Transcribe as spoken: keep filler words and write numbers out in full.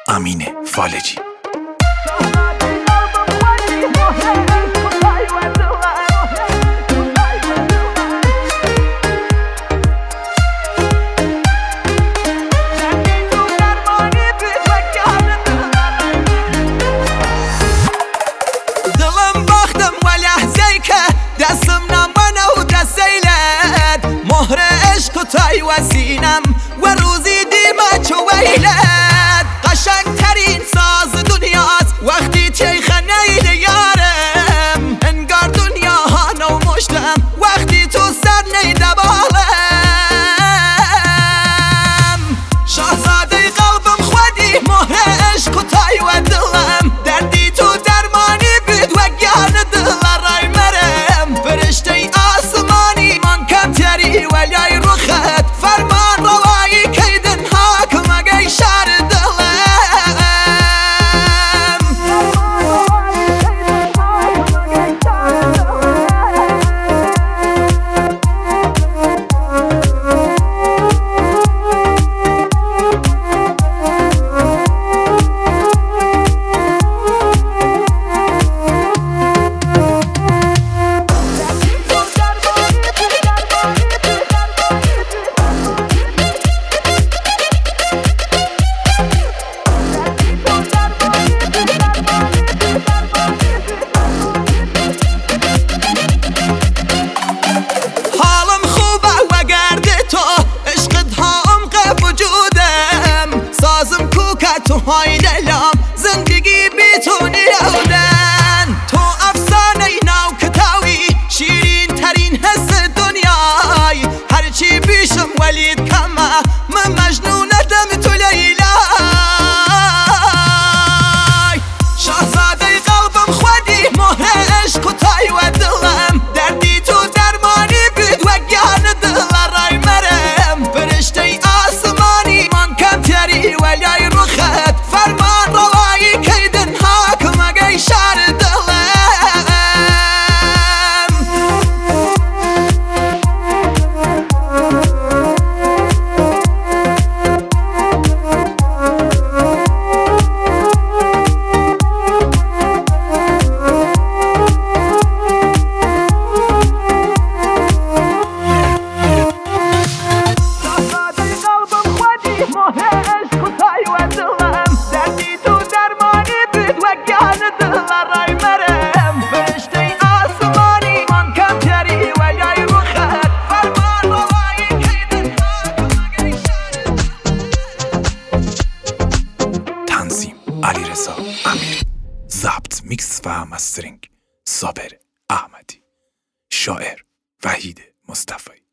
امین فالجی. تای وزینم و روزی دیمه چو ویلت قشنگ ترین ساز دنیاست وقتی تیخنه یارم انگار دنیا ها نو مشتم وقتی تو سر نیده بالم شاهزاده قلبم خودی مهر عشق و تای و دلم دردی تو درمانی بید و گرن دل رای مرم فرشته آسمانی من کم تری ولی رخت فرمان روایی کیدن حاکم اگه شهر دلم تو های دلم زندگی بی تو نیودن تو افسانه نو کتاوی شیرین ترین حس دنیای هرچی بیشم ولید کمه من مجنونتم تو لیلای شاهزاده قلبم خودی مهر عشق و تای و دلم دردی تو درمانی بید و گرن دل رای مرم فرشته آسمانی من کم تری ولی فرمان روایی کیدن حاکم اگه شهر دلم شاهزاده قلبم خودی مهر عشق و تای و دلم دردی تو درمانی بید و گرن دل رای مرم فرشته آسمانی من کم تری ولی رخت فرمان روایی کیدن حاکم اگه شهر تنظیم علیرضا امیر، ضبط میکس و مسترینگ صابر احمدی، شاعر وحید مصطفی.